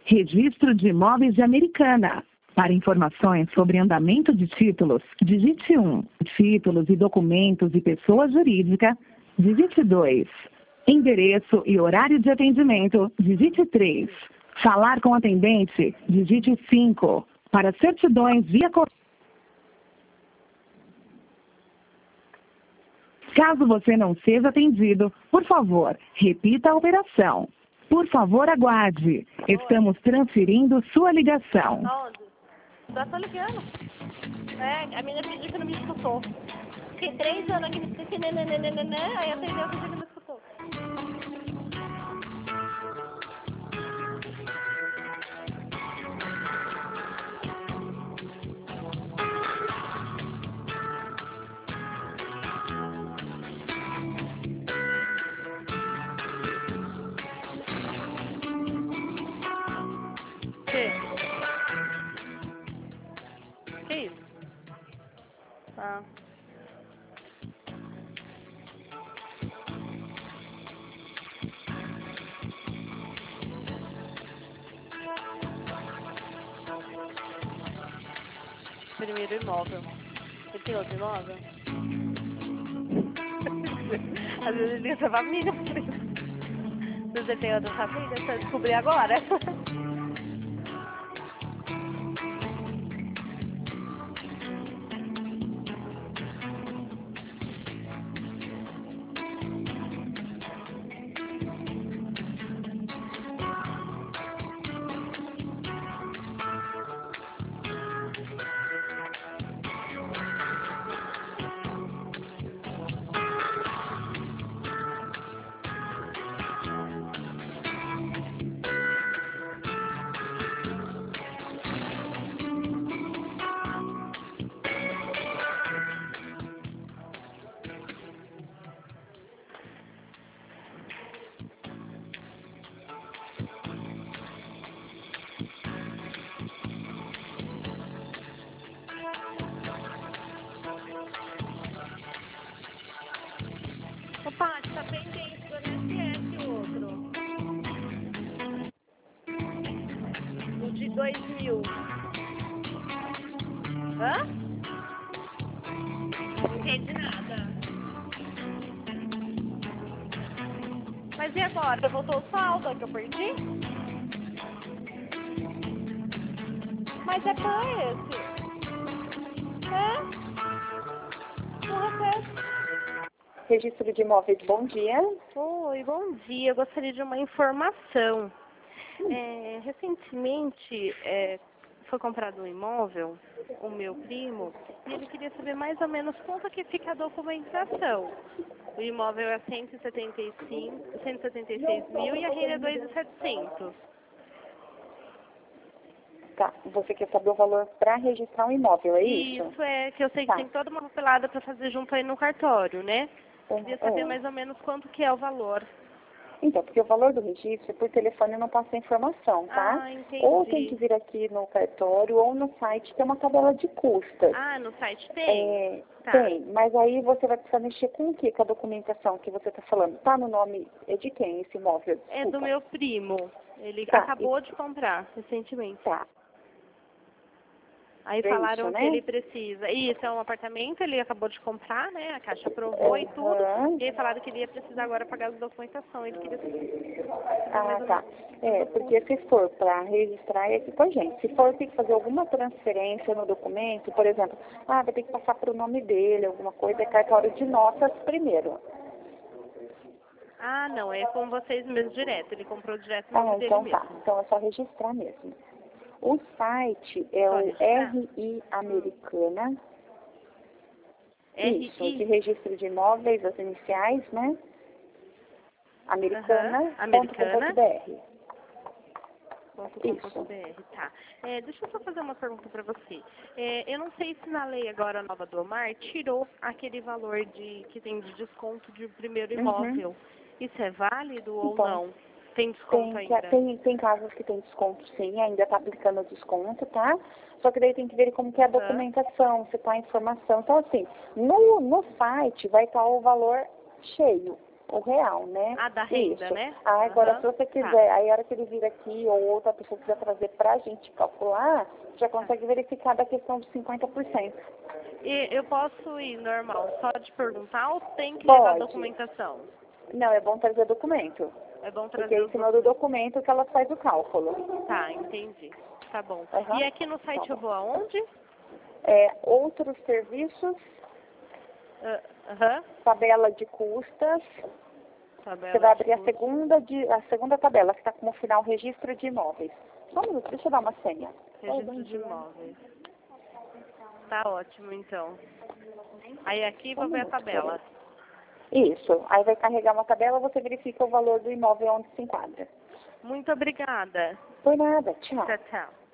Registro de Imóveis de Americana. Para informações sobre andamento de títulos, digite 1. Títulos e documentos de pessoa jurídica, digite 2. Endereço e horário de atendimento, digite 3. Falar com atendente, digite 5. Para certidões via correio. Caso você não seja atendido, por favor, repita a operação. Por favor, aguarde. Estamos transferindo sua ligação. Aonde? Já tô ligando. A menina pediu que não me escutou. Fiquei 3 anos aqui me esqueci, aí atendeu que não me escutou. Que isso? Ah. Primeiro imóvel. Você tem outro imóvel? Às vezes ele liga pra família. Se você tem outra família, você descobrir agora. Opa, tá pendente do NSS o outro. O de 2000. Hã? Não entendi nada. Mas e agora? Voltou o saldo que eu perdi? Mas é por esse. Não repete. Registro de imóveis, bom dia. Oi, bom dia. Eu gostaria de uma informação. Recentemente foi comprado um imóvel, o meu primo, e ele queria saber mais ou menos quanto que fica a documentação. O imóvel é 176 mil e a renda é 2.700. Tá, você quer saber o valor para registrar um imóvel, é isso? Isso, que eu sei que tem toda uma papelada para fazer junto aí no cartório, né? Queria saber mais ou menos quanto que é o valor. Então, porque o valor do registro, por telefone não passa informação, tá? Ah, entendi. Ou tem que vir aqui no cartório, ou no site tem uma tabela de custas. Ah, no site tem? Tá. Tem, mas aí você vai precisar mexer com o quê? Com a documentação que você está falando. Tá no nome de quem esse imóvel? Desculpa. É do meu primo. Ele acabou de comprar recentemente. Tá. Aí falaram que ele precisa. Isso, é um apartamento, ele acabou de comprar, né? A Caixa aprovou e tudo. E aí falaram que ele ia precisar agora pagar as documentação. Ele queria saber. Ah, tá. Porque se for para registrar, é aqui com a gente. Se for ter que fazer alguma transferência no documento, por exemplo, vai ter que passar para o nome dele, alguma coisa, é cartório de notas primeiro. Ah, não, é com vocês mesmo direto. Ele comprou direto no nome dele mesmo. Tá. Então é só registrar mesmo. O site é o RI Americana. Isso, de registro de imóveis, as iniciais, né? Americana.com.br. Tá. Deixa eu só fazer uma pergunta para você. Eu não sei se na lei agora nova do Omar tirou aquele valor que tem de desconto de primeiro imóvel. Isso é válido ou não? Tem desconto ainda? Tem casos que tem desconto, sim, ainda está aplicando o desconto, tá? Só que daí tem que ver como que é a documentação, se está a informação. Então, assim, no site vai estar o valor cheio. o real, né? Ah, da renda, isso. né? Ah, agora, se você quiser, aí a hora que ele vir aqui ou outra pessoa quiser trazer para a gente calcular, já consegue verificar da questão de 50%. E eu posso ir normal, só de perguntar ou tem que levar documentação? Não, é bom trazer documento. É bom Porque trazer é em cima do documento que ela faz o cálculo. Tá, entendi. Tá bom. Uhum. E aqui no site eu vou aonde? Outros serviços, Aham. tabela de custas. Tabela Você vai de abrir a custos. segunda tabela, que está como final registro de imóveis. Só um minuto, deixa eu dar uma senha. Registro de imóveis. Tá ótimo, então. Aí aqui vou ver a tabela. Isso. Aí vai carregar uma tabela, você verifica o valor do imóvel onde se enquadra. Muito obrigada. Por nada. Tchau. Tchau, tchau.